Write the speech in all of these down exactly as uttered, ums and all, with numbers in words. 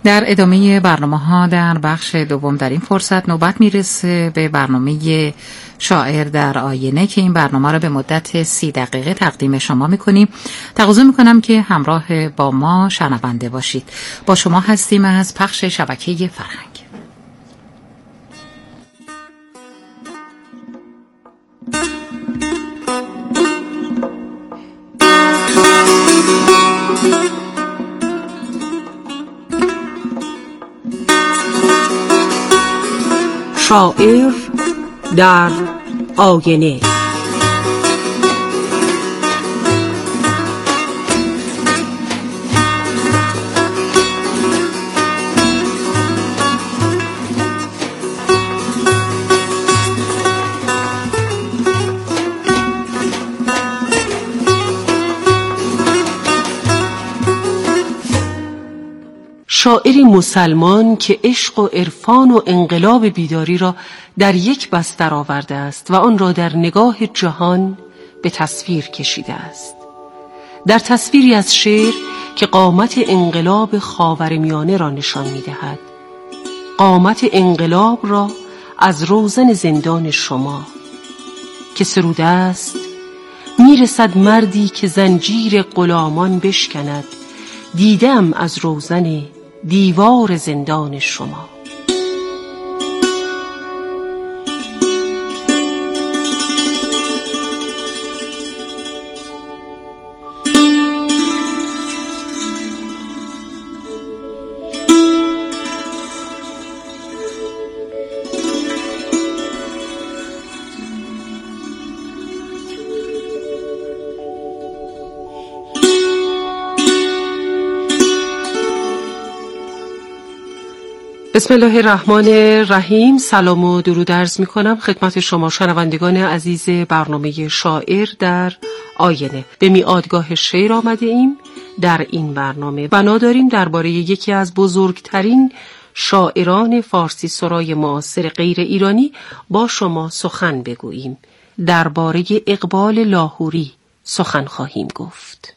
در ادامه برنامه‌ها در بخش دوم در این فرصت نوبت میرسه به برنامه شاعر در آینه که این برنامه را به مدت سی دقیقه تقدیم شما میکنیم. تقاضا میکنم که همراه با ما شنونده باشید. با شما هستیم از پخش شبکه فرهنگ. شاعر در آینه. شاعری مسلمان که عشق و عرفان و انقلاب بیداری را در یک بستر آورده است و آن را در نگاه جهان به تصویر کشیده است. در تصویری از شعر که قامت انقلاب خاورمیانه را نشان می‌دهد. قامت انقلاب را از روزن زندان شما که سروده است: میرسد مردی که زنجیر غلامان بشکند، دیدم از روزن دیوار زندان شما. بسم الله الرحمن الرحیم. سلام و درود عرض می کنم خدمت شما شنوندگان عزیز برنامه شاعر در آینه. به میعادگاه شعر آمده ایم. در این برنامه بنا داریم درباره یکی از بزرگترین شاعران فارسی سرای معاصر غیر ایرانی با شما سخن بگوییم. درباره اقبال لاهوری سخن خواهیم گفت.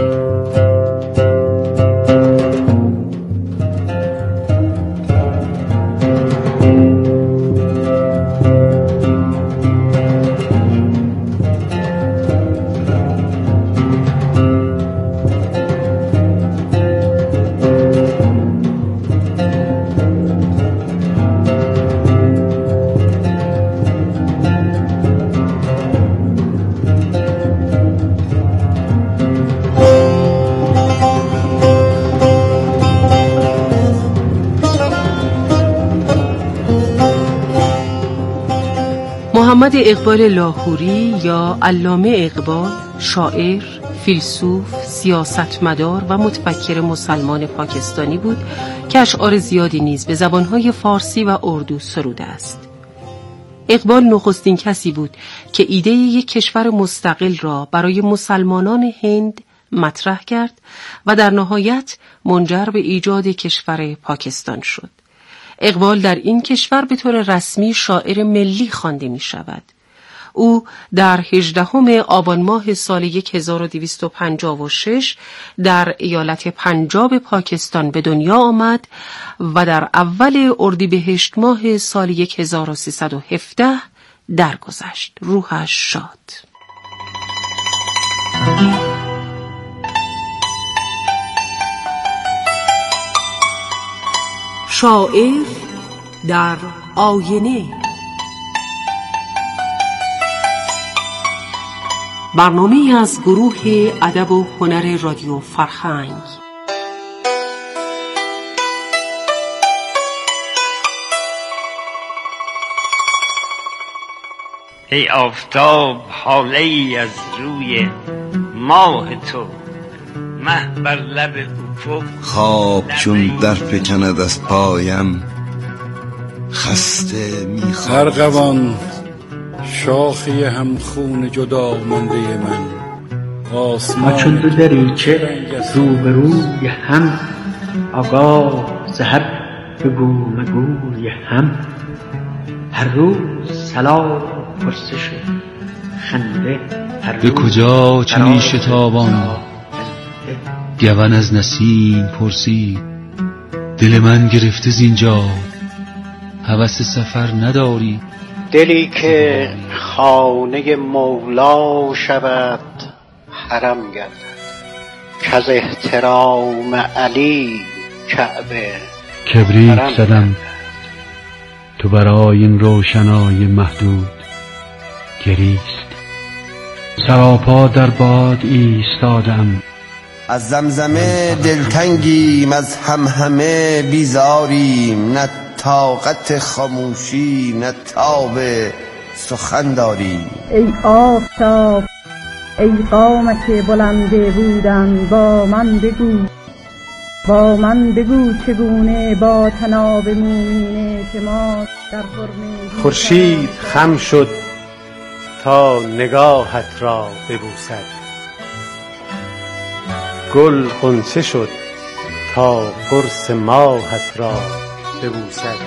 محمد اقبال لاهوری یا علامه اقبال، شاعر، فیلسوف، سیاستمدار و متفکر مسلمان پاکستانی بود که اشعار زیادی نیز به زبانهای فارسی و اردو سروده است. اقبال نخستین کسی بود که ایده یک کشور مستقل را برای مسلمانان هند مطرح کرد و در نهایت منجر به ایجاد کشور پاکستان شد. اقبال در این کشور به طور رسمی شاعر ملی خوانده می شود. او در هجدهم آبان ماه سال هزار و دویست و پنجاه و شش در ایالت پنجاب پاکستان به دنیا آمد و در اول اردیبهشت ماه سال هزار و سیصد و هفده درگذشت. روحش شاد. شاعر در آینه. برنامه از گروه ادب و هنر رادیو فرهنگ. ای آفتاب هاله ای از روی ماه تو، مه بر لب افق خواب چون در فکند از پایم، خسته میخوام ارغوان شاخی همخون جدا مانده من، آسمان ما چون دو دریچه روبروی هم، آگاه ز هر بگو مگوی هم، هر روز سلام پرسش خنده، به کجا چنین شتابان گون از نسیم پرسید، دل من گرفته زینجا، هوس سفر نداری؟ دلی که خانه مولا شود حرم گردد، کز احترام علی کعبه کبریت زدم تو برای این روشنای محدود گریست، سراپا در باد ایستادم. از زمزمه دلتنگیم، از همهمه بیزاریم، نه طاقت خاموشی نه تاب سخن داریم. ای آفتاب ای قامت بلنده بودن، با من بگو با من بگو چگونه با تناب مومینه که ما در خرمه خورشید خم شد تا نگاهت را ببوسد، گل غنچه شد تا قرص ماهت را ببوسد.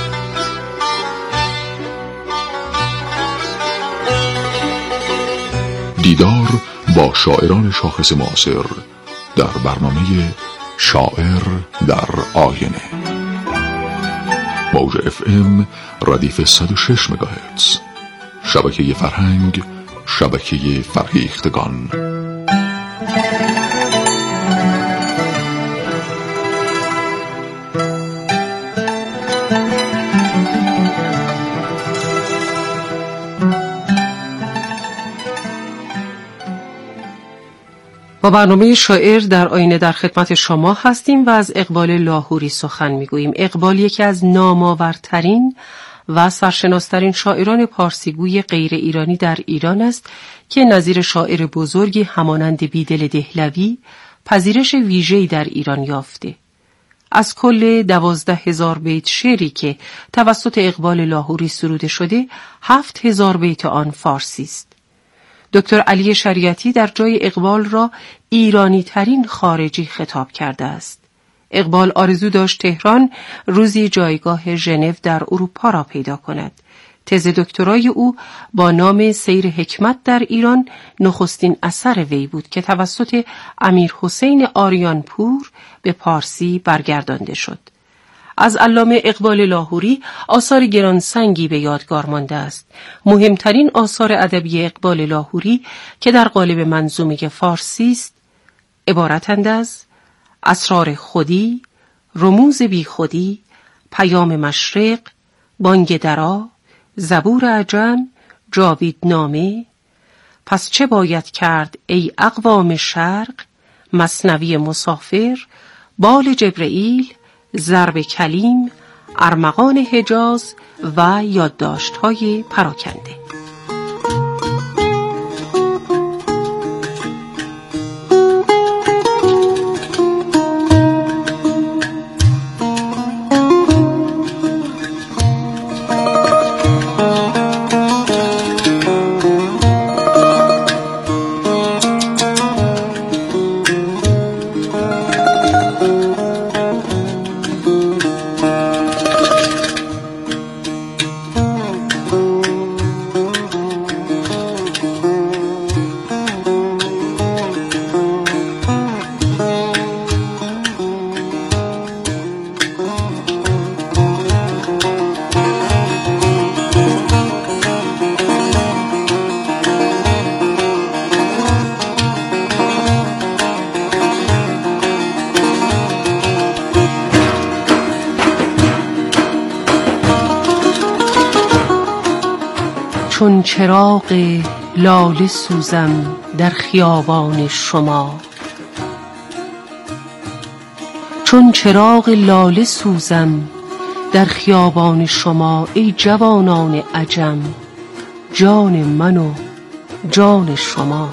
دیدار با شاعران شاخص معاصر در برنامه شاعر در آینه، موج اف ام ردیف صد و شش مگاهرتز، شبکه فرهنگ، شبکه فرهیختگان. با برنامه شاعر در آینه در خدمت شما هستیم و از اقبال لاهوری سخن میگوییم. اقبال یکی از نامآورترین و سرشناسترین شاعران پارسیگوی غیر ایرانی در ایران است که نظیر شاعر بزرگی همانند بیدل دهلوی پذیرش ویژه‌ای در ایران یافته. از کل دوازده هزار بیت شعری که توسط اقبال لاهوری سروده شده، هفت هزار بیت آن فارسی است. دکتر علی شریعتی در جای اقبال را ایرانی ترین خارجی خطاب کرده است. اقبال آرزو داشت تهران روزی جایگاه ژنو در اروپا را پیدا کند. تز دکترای او با نام سیر حکمت در ایران نخستین اثر وی بود که توسط امیر حسین آریانپور به پارسی برگردانده شد. از علامه اقبال لاهوری آثار گرانسنگی به یادگار مانده است. مهمترین آثار ادبی اقبال لاهوری که در قالب منظومه فارسی است عبارتند از اسرار خودی، رموز بی خودی، پیام مشرق، بانگ درا، زبور عجم، جاویدنامه، پس چه باید کرد ای اقوام شرق، مثنوی مسافر، بال جبرئیل، ضرب کلیم، ارمغان حجاز و یادداشت‌های پراکنده. چون چراغ لاله سوزم در خیابان شما، چون چراغ لاله سوزم در خیابان شما، ای جوانان عجم، جان من و جان شما.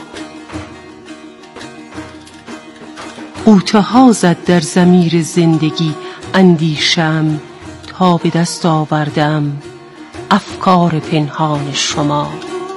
غوطه ها زد در ضمیر زندگی اندیشم، تا به دست آوردم افکار پنهان شما.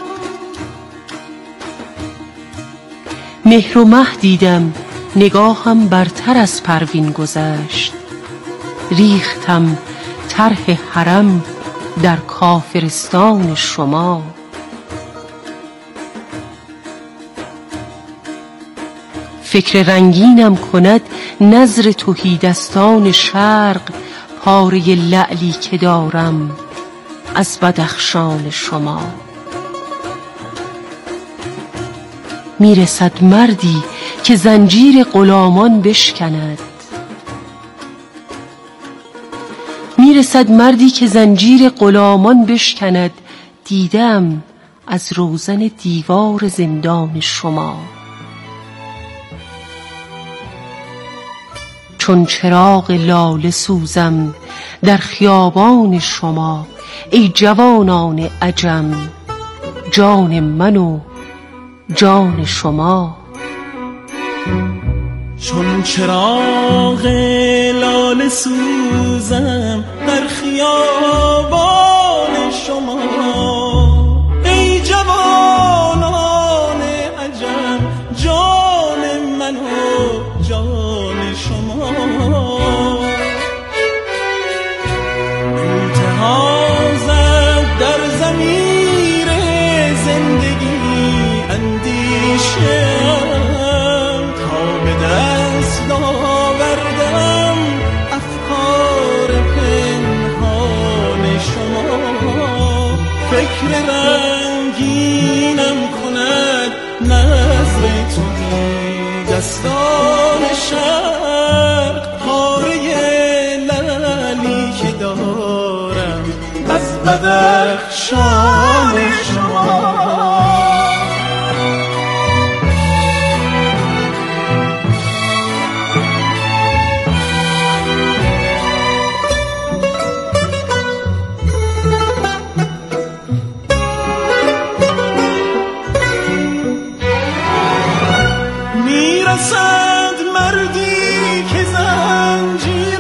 مهر و مه دیدم نگاهم برتر از پروین گذشت، ریختم طرح حرم در کافرستان شما. فکر رنگینم کند نظر تهیدستان شرق، پاره لعلی که دارم از بدخشان شما. میرسد مردی که زنجیر غلامان بشکند، میرسد مردی که زنجیر غلامان بشکند، دیدم از روزن دیوار زندان شما. چون چراغ لاله سوزم در خیابان شما، ای جوانان عجم جان من و جان شما. چون چراغ لاله سوزم در خیابان شما، ای جوانان عجم جان من و جان شما. کوتاه زد در ضمیر زندگی اندیشه، تا به دست آوردم افکار پنهان شما. فکر رنگینم کند نظر تهیدستان شرق، پاره لعلی که دارم از بدخشان شما. میرسد مردی که زنجیر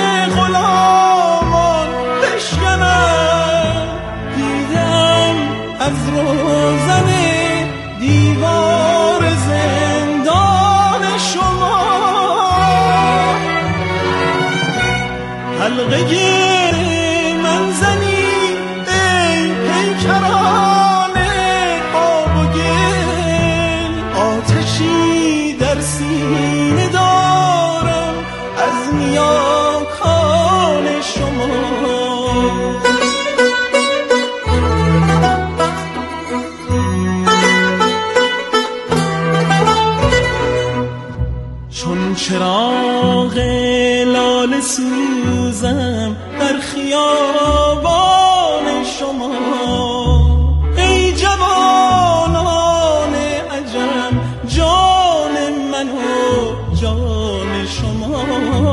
غلامان بشکند، دیدم از روزن دیوار زندان شما. حلقه منزنی ای پیکران آب و گل، آتشی در سینه دارم از نیاکان شما. چون چراغ لاله سوزم در خیابان شما، ای جوانان عجم جان من و جان شما.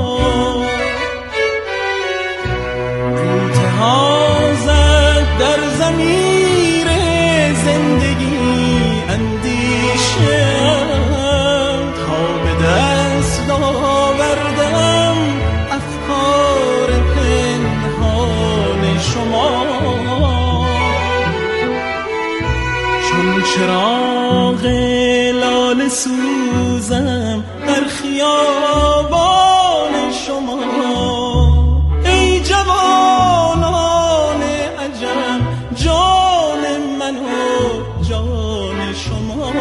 کوتاه زد در ضمیر زندگی اندیشه، تا به دست آوردم افکار پنهان شما. چون چراغ لاله سوزم در خیابان شما، ای جوانان عجم جان من و جان شما.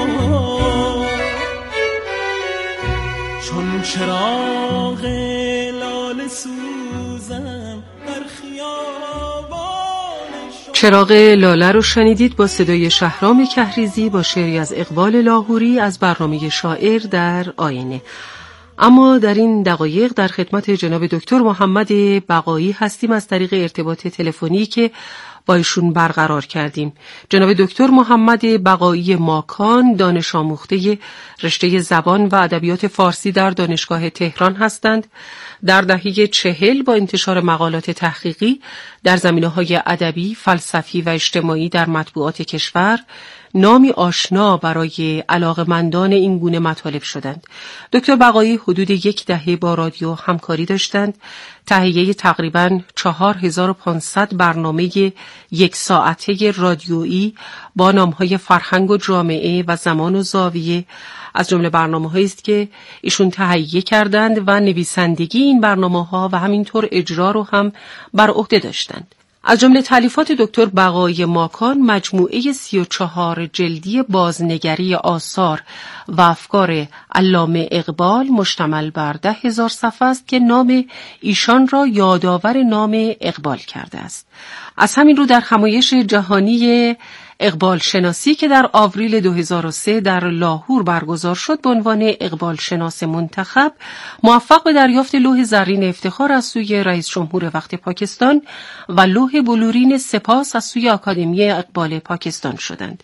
چون چراغ لاله سوزم در خیابان شما. چراغ لاله رو شنیدید با صدای شهرام کهریزی با شعری از اقبال لاهوری از برنامه شاعر در آینه. اما در این دقایق در خدمت جناب دکتر محمد بقایی هستیم از طریق ارتباط تلفنی که با ایشون برقرار کردیم. جناب دکتر محمد بقایی ماکان دانش آموخته رشته زبان و ادبیات فارسی در دانشگاه تهران هستند. در دهه چهل با انتشار مقالات تحقیقی در زمینه‌های ادبی، فلسفی و اجتماعی در مطبوعات کشور نامی آشنا برای علاقه‌مندان این گونه مطالب شدند. دکتر بقایی حدود یک دهه با رادیو همکاری داشتند. تهیه تقریباً چهار هزار و پانصد برنامه یک ساعته رادیویی با نام‌های فرهنگ و جامعه و زمان و زاویه از جمله برنامه‌هایی است که ایشون تهیه کردند و نویسندگی این برنامه‌ها و همینطور اجرا رو هم بر عهده داشتند. از جمله تالیفات دکتر بقایی ماکان مجموعه سی و چهار جلدی بازنگری آثار و افکار علامه اقبال مشتمل بر ده هزار صفحه است که نام ایشان را یادآور نام اقبال کرده است. از همین رو در همایش جهانی اقبال شناسی که در آوریل دو هزار و سه در لاهور برگزار شد به عنوان اقبال شناس منتخب موفق به دریافت لوح زرین افتخار از سوی رئیس جمهور وقت پاکستان و لوح بلورین سپاس از سوی آکادمی اقبال پاکستان شدند.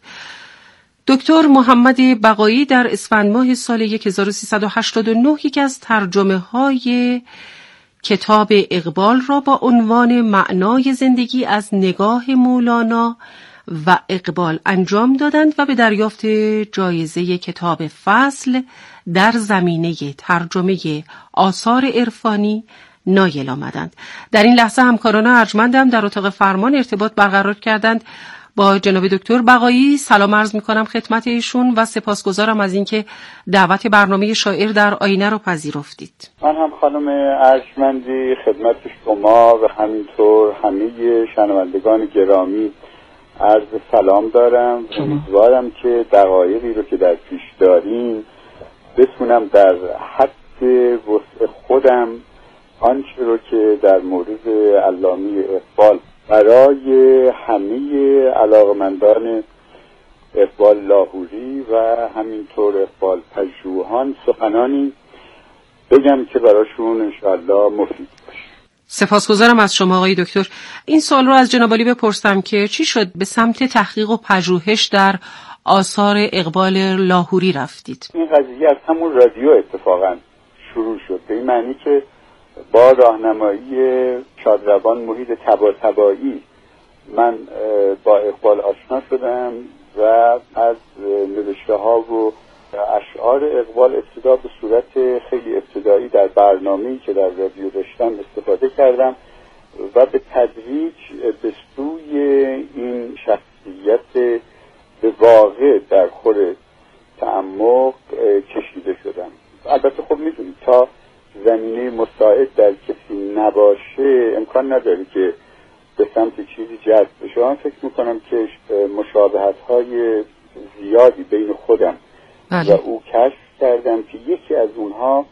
دکتر محمد بقایی در اسفند ماه سال هزار و سیصد و هشتاد و نه یکی از ترجمه های کتاب اقبال را با عنوان معنای زندگی از نگاه مولانا و اقبال انجام دادند و به دریافت جایزه کتاب فصل در زمینه ترجمه آثار عرفانی نایل آمدند. در این لحظه همکاران ارجمندم در اتاق فرمان ارتباط برقرار کردند با جناب دکتر بقایی. سلام عرض می‌کنم خدمت ایشون و سپاسگزارم از اینکه دعوت برنامه شاعر در آینه رو پذیرفتید. من هم خانم ارجمندی خدمت شما و همینطور همه شنوندگان گرامی عرض سلام دارم. امیدوارم که دقایقی رو که در پیش داریم بتونم در حد وسع خودم آنچه رو که در مورد علامه اقبال برای همه علاقمندان اقبال لاهوری و همینطور اقبال پژوهان سخنانی بگم که براشون انشاءالله مفید باشه. سپاسگزارم از شما آقای دکتر. این سوال رو از جناب عالی بپرسم که چی شد به سمت تحقیق و پژوهش در آثار اقبال لاهوری رفتید؟ این قضیه از همون رادیو اتفاقا شروع شد، به این معنی که با راهنمایی شادروان محیط طباطبایی من با اقبال آشنا شدم و از نوشته ها و اشعار اقبال ابتدا به صورت خیلی ابتدایی در برنامه‌ای که در رادیو داشتم استفاده کردم و به تدریج به سوی این شخصیت به واقع در خور تعمق کشیده شدم. البته خب میدونید تا زمینه مساعد در کسی نباشه امکان نداره که به سمت چیزی جذب بشه. من فکر میکنم که مشابهت های زیادی بین خودم بله. و او کشف کردم که یکی از اونها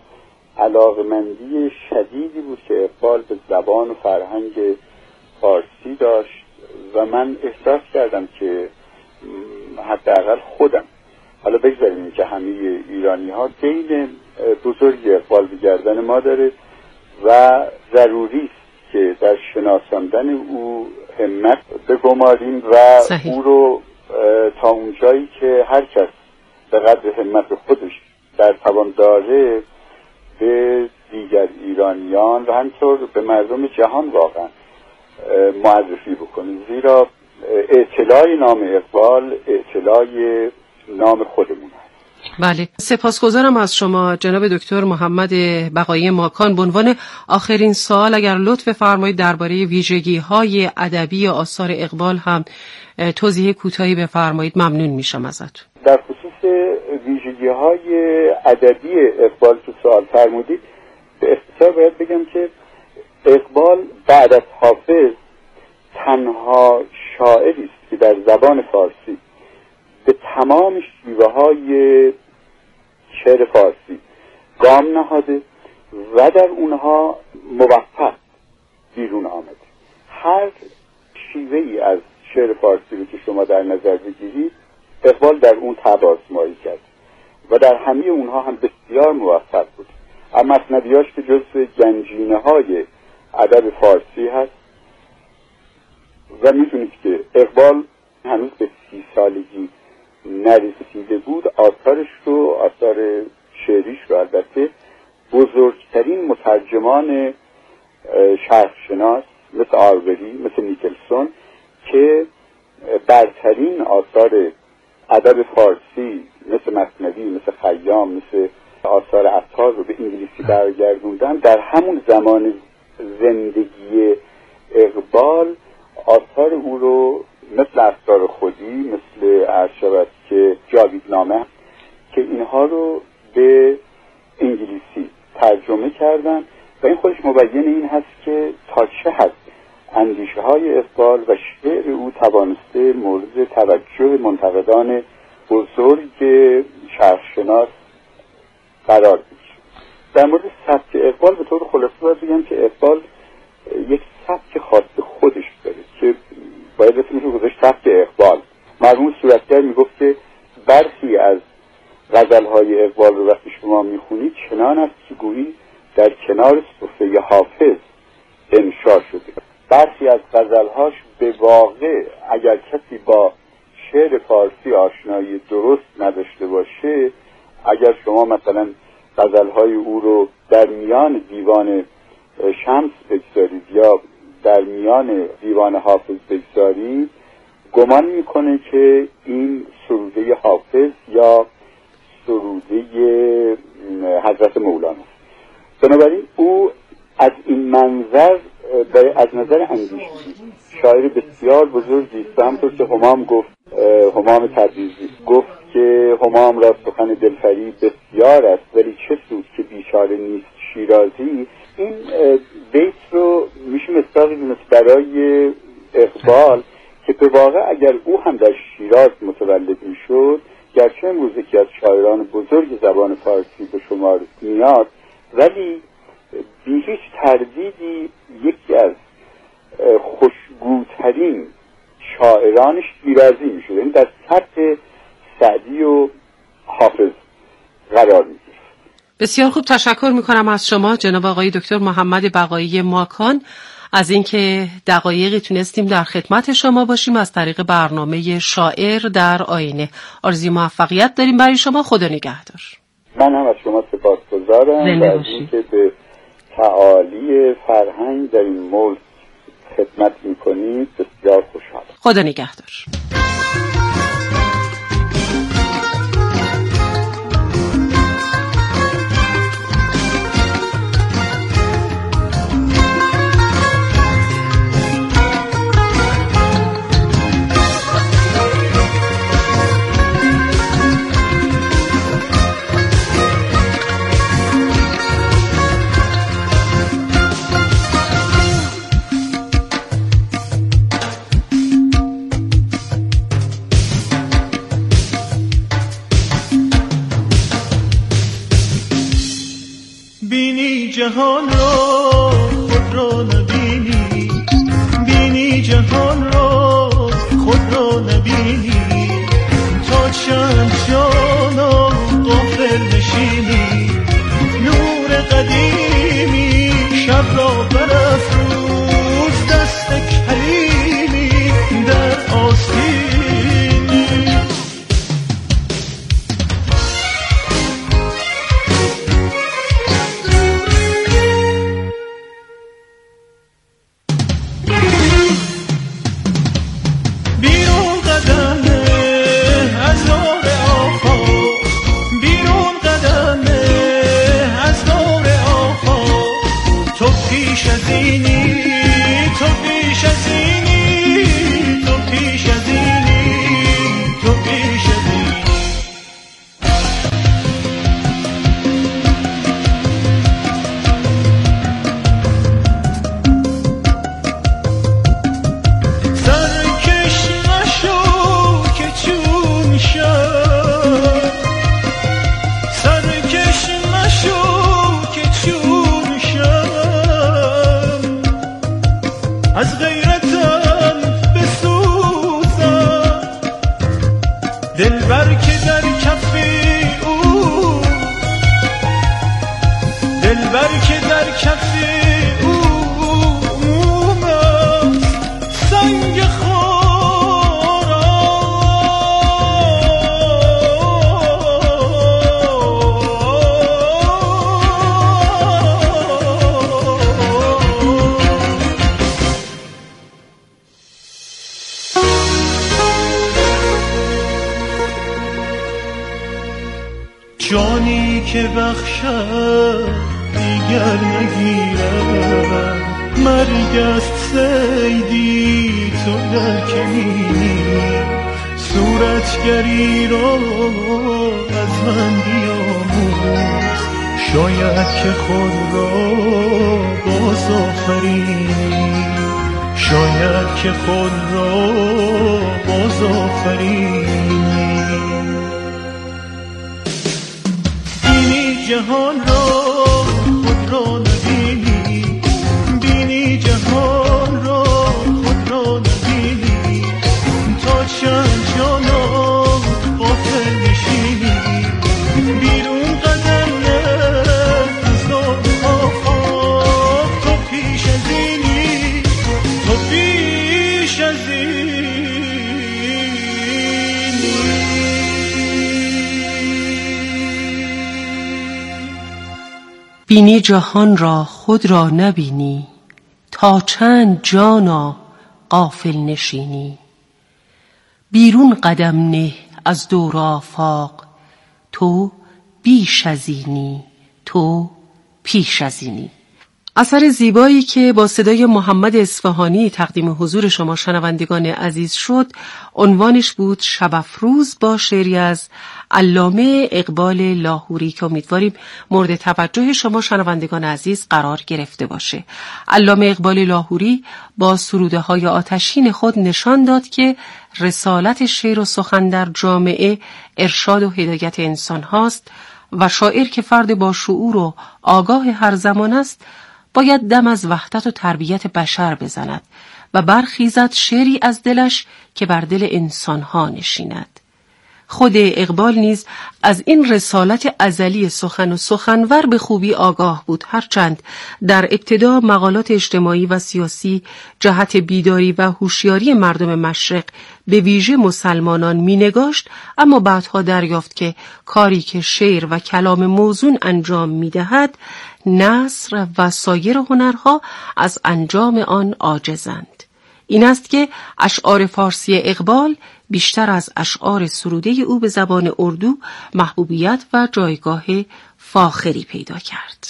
علاقمندی شدیدی بود که اقبال به زبان و فرهنگ فارسی داشت و من احساس کردم که حداقل خودم، حالا بگذاریم که همه ایرانی ها دین بزرگی اقبال به گردن ما داره و ضروری است که در شناساندن او همت بگماریم و صحیح. او رو تا اونجایی که هر کس به قدر همت خودش در توان داره به دیگر ایرانیان و همینطور به مردم جهان واقعا معرفی بکنیم، زیرا اطلاع نام اقبال اطلاع نام خودمون هست. بله، سپاسگزارم از شما جناب دکتر محمد بقایی ماکان. به عنوان آخرین سوال اگر لطف فرمایید درباره ویژگی‌های ادبی آثار اقبال هم توضیح کوتاهی بفرمایید، ممنون میشم ازتون. در خصوص ویژگی‌های ادبی اقبال که سوال فرمودید به اختصار باید بگم که اقبال بعد از حافظ تنها شاعری است که در زبان فارسی به تمام شیوه‌های شعر فارسی گام نهاده و در اونها موفق بیرون آمده. هر شیوه‌ای از شعر فارسی رو که شما در نظر بگیرید اقبال در اون طبع آزمایی کرد و در همه اونها هم بسیار موفق بود. اما مثنویاش که جزو گنجینه‌های ادب فارسی هست و می‌دونید که اقبال هنوز به سی سالگی نرسیده بود، آثارش رو آثار شعریش رو البته بزرگترین مترجمان شرقشناس مثل آروری، مثل نیکلسون که برترین آثار ادب فارسی مثل مثنوی، مثل خیام، مثل آثار عطار رو به انگلیسی برگردوندن، در همون زمان زندگی اقبال آثار او رو مثل اسرار خودی، مثل عرشبت که جاویدنامه که اینها رو به انگلیسی ترجمه کردن و این خودش مبین این هست که تا چه حد اندیشه های اقبال و شعر او توانسته مورد توجه منتقدان بزرگ شرق‌شناس قرار بگیره. در مورد سبک اقبال به طور خلاصه باید بگم که اقبال یک سبک خاص خودش داره که باید اسمش رو گذاشت سبک اقبال. مرحوم صورتگر میگفت که برخی از غزلهای اقبال رو وقتی شما میخونید چنان است که گویی در کنار صفحه حافظ انشا شده. برخی از غزلهاش به واقع اگر کسی با شعر فارسی آشنایی درست نداشته باشه، اگر شما مثلا غزلهای او رو در میان دیوان شمس بگذارید یا در میان دیوان حافظ بگذارید، گمان میکنه که این سروده حافظ یا سروده حضرت مولانا. بنابراین او از این منظر از نظر اندیشی شاعر بسیار بزرگی است. همونطور که همام گفت، همام تبریزی گفت که همام را سخن دلفری بسیار است ولی چه سود که بیچاره نیست شیرازی. این بیت رو میشه مصداقی دونست برای اقبال که به واقع اگر او هم در شیراز متولد میشد، گرچه امروز یکی از شاعران بزرگ زبان فارسی به شمار میاد، ولی بی هیچ تردیدی یکی از خوشگوترین شاعرانش شیرازی میشد، یعنی در سطح سعدی و حافظ قرار میگیره. بسیار خوب، تشکر میکنم از شما جناب آقای دکتر محمد بقایی ماکان از اینکه دقایقی تونستیم در خدمت شما باشیم از طریق برنامه شاعر در آینه. آرزوی موفقیت داریم برای شما. خدا نگهدار. من هم از شما سپاسگزارم و از اینکه به تعالی فرهنگ در این ملک خدمت میکنید بسیار خوشحالم. خدا نگهدار. جهان را خود را نبینی، بینی جهان را خود را نبینی، تا چند جانا غافل نشینی، نور قدیمی شب را برافروز، دست کریمی در آستینی. جانی که بخشد دیگر نگیرد، مرگ است صیدی تو در کمینی، صورتگری را از من بیاموز، شاید که خود را باز آفرینی، شاید که خود را باز آفرینی. بینی جهان را خود را نبینی، بینی جهان را خود را نبینی، تا چند جانا غافل نشینی. بیرون قدم نه از دام آفاق، تو پیش از اینی، تو پیش از اینی. بینی جهان را خود را نبینی، تا چند جانا غافل نشینی. بیرون قدم نه از دور آفاق، تو بیش از اینی، تو پیش از اینی. اثر زیبایی که با صدای محمد اصفهانی تقدیم حضور شما شنوندگان عزیز شد، عنوانش بود شب افروز، با شعری از علامه اقبال لاهوری که امیدواریم مورد توجه شما شنوندگان عزیز قرار گرفته باشه. علامه اقبال لاهوری با سروده های آتشین خود نشان داد که رسالت شعر و سخن در جامعه ارشاد و هدایت انسان هاست و شاعر که فرد با شعور و آگاه هر زمان است باید دم از وحدت و تربیت بشر بزند و برخیزد شعری از دلش که بر دل انسانها نشیند. خود اقبال نیز از این رسالت ازلی سخن و سخنور به خوبی آگاه بود، هرچند در ابتدا مقالات اجتماعی و سیاسی جهت بیداری و هوشیاری مردم مشرق به ویژه مسلمانان مینگاشت، اما بعدها دریافت که کاری که شعر و کلام موزون انجام میدهد نثر و سایر هنرها از انجام آن عاجزند. این است که اشعار فارسی اقبال بیشتر از اشعار سروده او به زبان اردو محبوبیت و جایگاه فاخری پیدا کرد.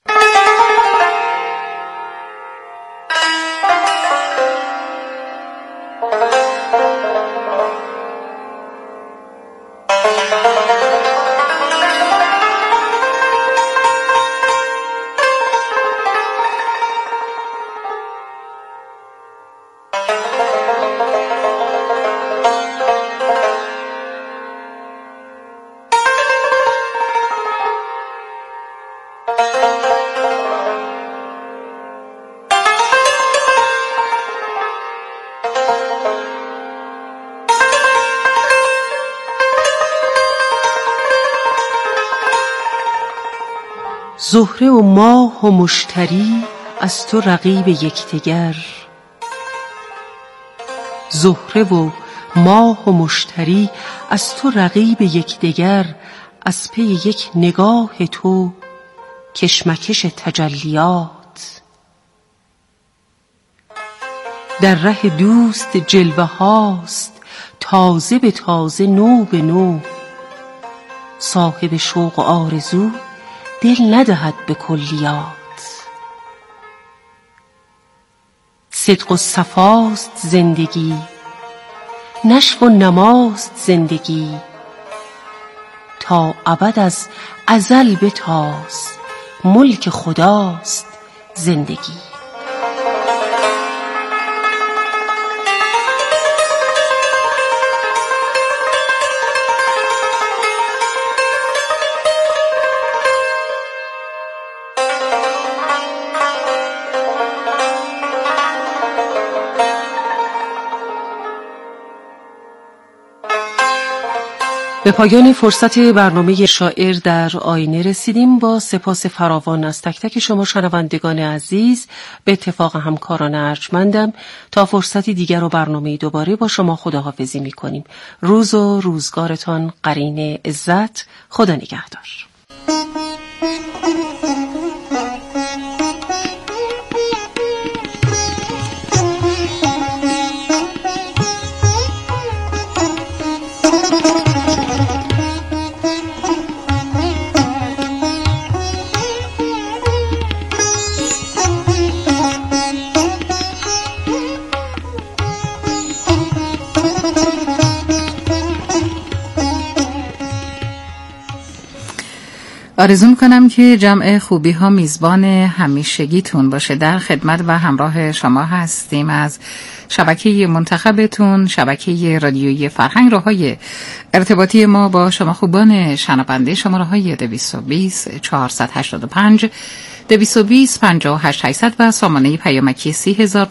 زهره و ماه و مشتری از تو رقیب یکدیگر، زهره و ماه و مشتری از تو رقیب یکدیگر، از پی یک نگاه تو کشمکش تجلیات. در ره دوست جلوه هاست تازه به تازه، نو به نو، صاحب شوق و آرزو دل ندهد به کلیات. صدق و صفاست زندگی، نشو و نماست زندگی، تا ابد از ازل بتاز، ملک خداست زندگی. به پایان فرصت برنامه شاعر در آینه رسیدیم. با سپاس فراوان از تک تک شما شنوندگان عزیز، به اتفاق همکاران ارجمندم، تا فرصتی دیگر و برنامه دوباره با شما خداحافظی می کنیم. روز و روزگارتان قرین عزت. خدا نگهدار. آرزو میکنم که جمع خوبی ها میزبان همیشگیتون باشه. در خدمت و همراه شما هستیم از شبکه منتخبتون، شبکه رادیویی فرهنگ. راههای ارتباطی ما با شما خوبان شنونده شماره های دویست و بیست چهارصد و هشتاد و پنج دویست و بیست پنجاه و هشت هشتصد و سامانه پیامکی سی هزار